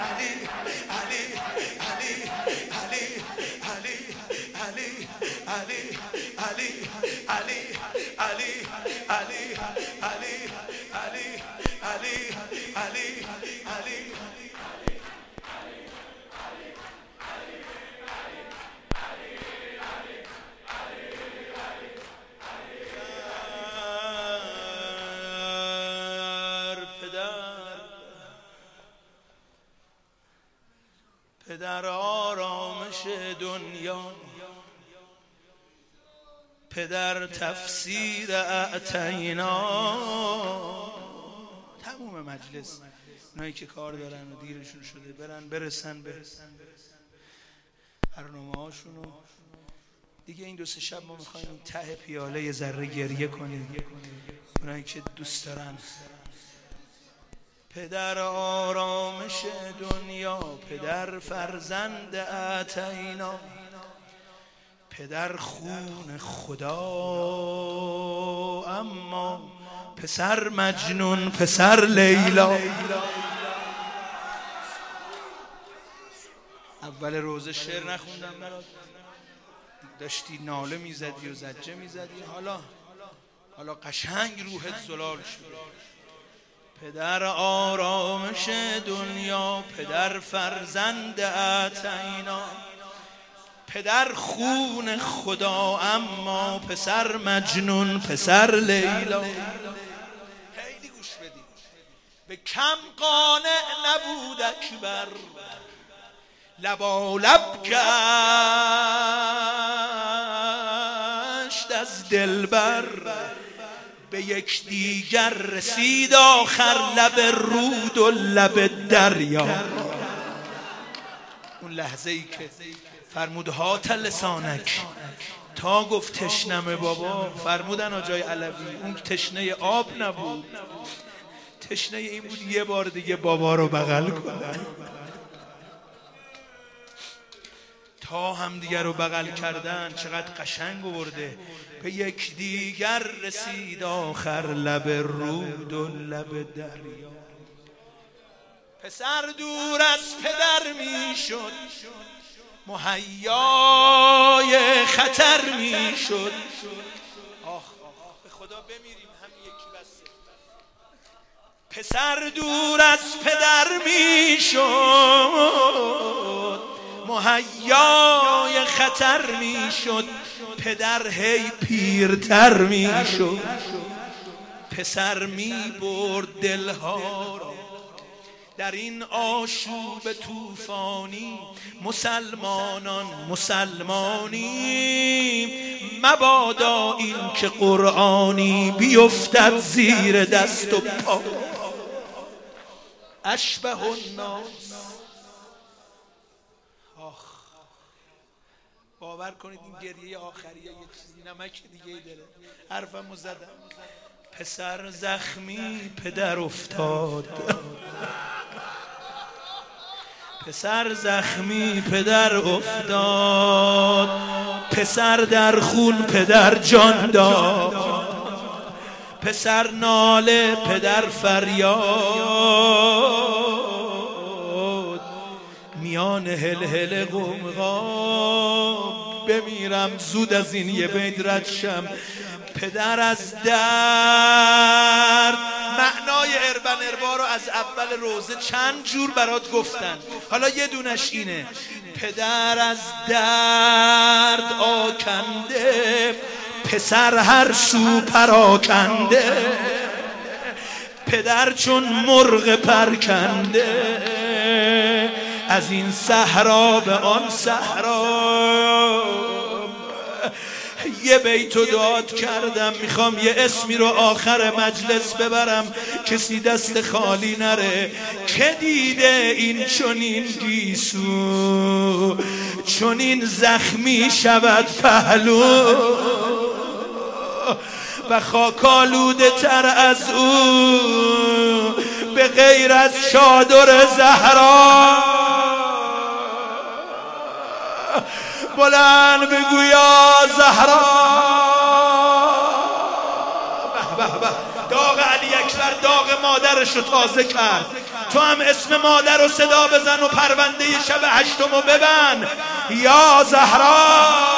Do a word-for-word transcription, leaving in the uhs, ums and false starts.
پدر آرامش دنیا، پدر تفسیر اعطینا. تموم مجلس اونایی که کار دارن و دیرشون شده برن برسن به برنامه هاشونو دیگه. این دو سه شب ما میخوایم ته پیاله یه ذره گریه کنیم، اونایی که دوست دارن. پدر آرامش دنیا، پدر فرزند اعطینا، پدر خون خدا اما پسر مجنون، پسر لیلا. اول روزه شعر نخوندم برات، داشتی ناله میزدی و زجه میزدی، حالا حالا قشنگ روحت زلال شد. پدر آرامش دنیا، پدر فرزند اعطینا، پدر خون خدا اما پسر مجنون، پسر لیلا. خیلی گوش بدید. به کم قانع نبود اکبر، لبالب گشت از دلبر. به یک دیگر رسید آخر لب رود و لب دریا. اون لحظه ای که فرمود هات لسانک، تا گفت تشنمه بابا. فرمودن آجای علوی اون تشنه آب نبود، تشنه این بود یه بار دیگه بابا رو بغل کنن. تا هم دیگر رو بغل کردن. چقدر قشنگ آورده. به یک دیگر رسید آخر لب رود و لب دریا. پسر دور از پدر می شد، مهیای خطر می شد. آخ به خدا بمیریم هم یکی بسه. پسر دور از پدر می شد، مهیای خطر می شد. پدر هی پیرتر می شد. پسر می برد دلها را در این آشوب طوفانی. مسلمانان مسلمانی، مبادا این که قرآنی بیفتد زیر دست و پا. اشبه الناس. باور کنید این گریه آخریه یه چیزی نمک دیگه ای داره. حرفمو زدم. پسر زخمی پدر افتاد، پسر زخمی پدر افتاد. پسر در خون پدر جان داد. پسر ناله پدر فریاد. میان هل هل قمقام بمیرم زود از این یه بیت رد شم. پدر از درد. معنای اربن اربا رو از اول روزه چند جور برات گفتن، حالا یه دونش اینه. پدر از درد آکنده، پسر هر سو پراکنده. پدر چون مرغ پرکنده، از این صحرا به آن صحرا. یه بیتو داد کردم، میخوام یه اسمی رو آخر مجلس ببرم کسی دست خالی نره. که دیده این چنین گیسو، چنین زخمی شود پهلو. و خاکالوده تر از او به غیر از چادر زهرا. بلند بگو یا زهرا. به به به. داغ علی اکبر داغ مادرش رو تازه کرد. تو هم اسم مادر رو صدا بزن و پرونده شب هشتم رو ببند. یا زهرا